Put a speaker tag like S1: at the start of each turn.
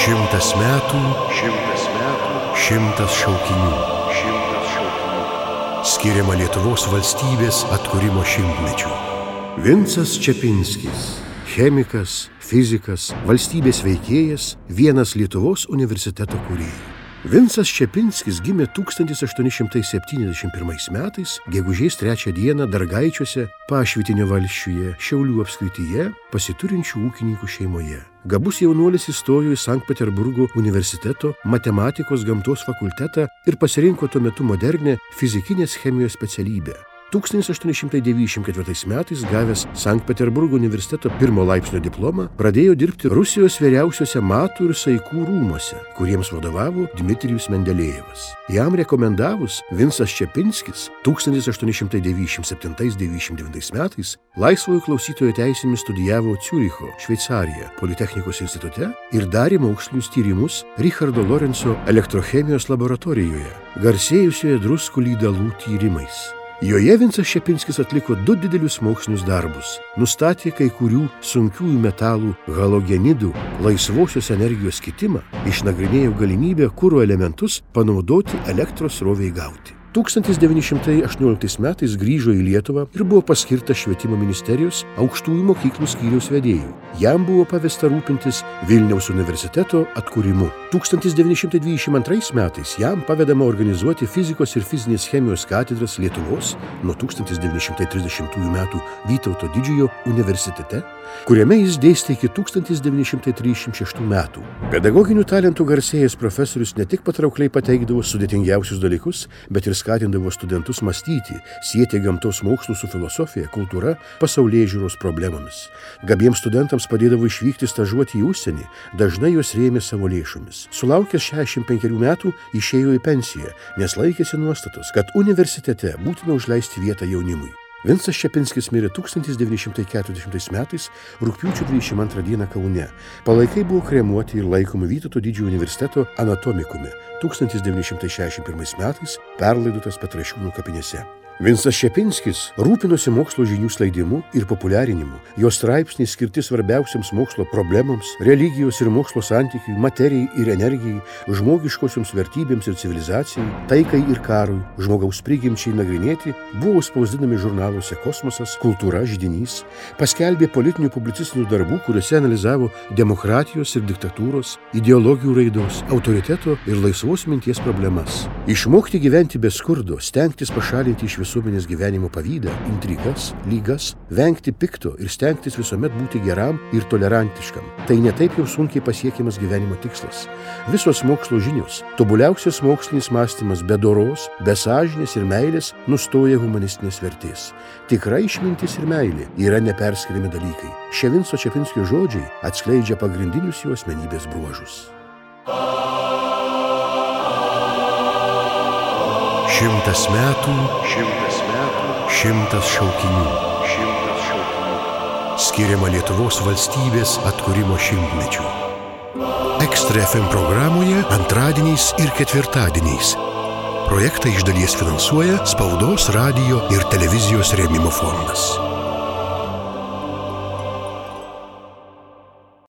S1: 100 metų, 100 šaukinių. Skiriama Lietuvos valstybės atkūrimo 100-mečiui. Vincas Čepinskis, chemikas, fizikas, valstybės veikėjas, vienas Lietuvos universiteto kūrėjų. Vincas Čepinskis gimė 1871 metais, gegužės 3 dieną Dargaičiuose, Pašvitinio valsčiuje, Šiaulių apskrityje, pasiturinčių ūkininkų šeimoje. Gabus jaunuolis įstojo į Sankt Peterburgo universiteto matematikos gamtos fakultetą ir pasirinko tuo metu modernę fizikinės chemijos specialybę. 1894 metais gavęs Sankt Peterburgo universiteto 1 laipsnio diplomą, pradėjo dirbti Rusijos vyriausiuose matų ir saikų rūmuose, kuriems vadovavo Dmitrijus Mendelejevas. Jam rekomendavus, Vincas Čepinskis 1897–99 metais laisvojo klausytojo teisėmis studijavo Ciuricho, Šveicarijoje, Politechnikos institute ir darė mokslinius tyrimus Richardo Lorenzo elektrochemijos laboratorijoje, garsėjusioje druskų lydalų tyrimais. Joje Vincas Čepinskis atliko 2 didelius mokslinius darbus. Nustatė kai kurių sunkiųjų metalų halogenidų laisvosios energijos kitimą, išnagrinėjo galimybę kuro elementus panaudoti elektros srovei gauti. 1918 metais grįžo į Lietuvą ir buvo paskirtas Švietimo ministerijos aukštųjų mokyklų skyriaus vedėjų. Jam buvo pavesta rūpintis Vilniaus universiteto atkūrimu. 1922 metais jam pavedama organizuoti fizikos ir fizinės chemijos katedras Lietuvos nuo 1930 metų Vytauto Didžiojo universitete, kuriame jis dėstė iki 1936 metų. Pedagoginių talentų garsėjęs profesorius ne tik patraukliai pateikdavo sudėtingiausius dalykus, bet ir skatindavo studentus mąstyti, sieti gamtos mokslų su filosofija, kultūra, pasaulėžiūros problemomis. Gabiems studentams padėdavo išvykti stažuoti į užsienį, dažnai juos rėmė savo lėšomis. Sulaukęs 65 metų išėjo į pensiją, nes laikėsi nuostatos, kad universitete būtina užleisti vietą jaunimui. Vincas Čepinskis mirė 1940 metais rugpjūčio 22 dieną Kaune. Palaikai buvo kremuoti ir laikomi Vytauto Didžiojo universiteto anatomikume. 1961 metais perlaidotas Petrašiūnų kapinėse. Vincas Čepinskis rūpinosi mokslo žinių skleidimu ir populiarinimu. Jo straipsniai skirti svarbiausiams mokslo problemams, religijos ir mokslo santykiui, materijai ir energijai, žmogiškosioms vertybėms ir civilizacijai, taikai ir karui, žmogaus prigimčiai nagrinėti, buvo spausdinami žurnaluose Kosmosas, Kultūra, Židinys, paskelbė politinių publicistinių darbų, kuriuose analizavo demokratijos ir diktatūros, ideologijų raidos, autoriteto ir laisvos minties problemas. Išmokti gyventi be skurdo, stengtis pašalinti iš visuomenės gyvenimo pavydą, intrigas, lygas, vengti pikto ir stengtis visuomet būti geram ir tolerantiškam. Tai ne taip jau sunkiai pasiekiamas gyvenimo tikslas. Visos mokslo žinios, tobuliausias mokslinis mąstymas be doros, be sąžinės ir meilės nustoja humanistinės vertės. Tikra išmintis ir meilė yra neperskiriami dalykai. Šie Vinco Čepinskio žodžiai atskleidžia pagrindinius jo asmenybės bruožus. 100 metų, 100 šaukinių. Skiriama Lietuvos valstybės atkūrimo 100-mečiui. Ekstra FM programoje antradieniais ir ketvirtadieniais. Projektą iš dalies finansuoja Spaudos, radijo ir televizijos rėmimo fondas.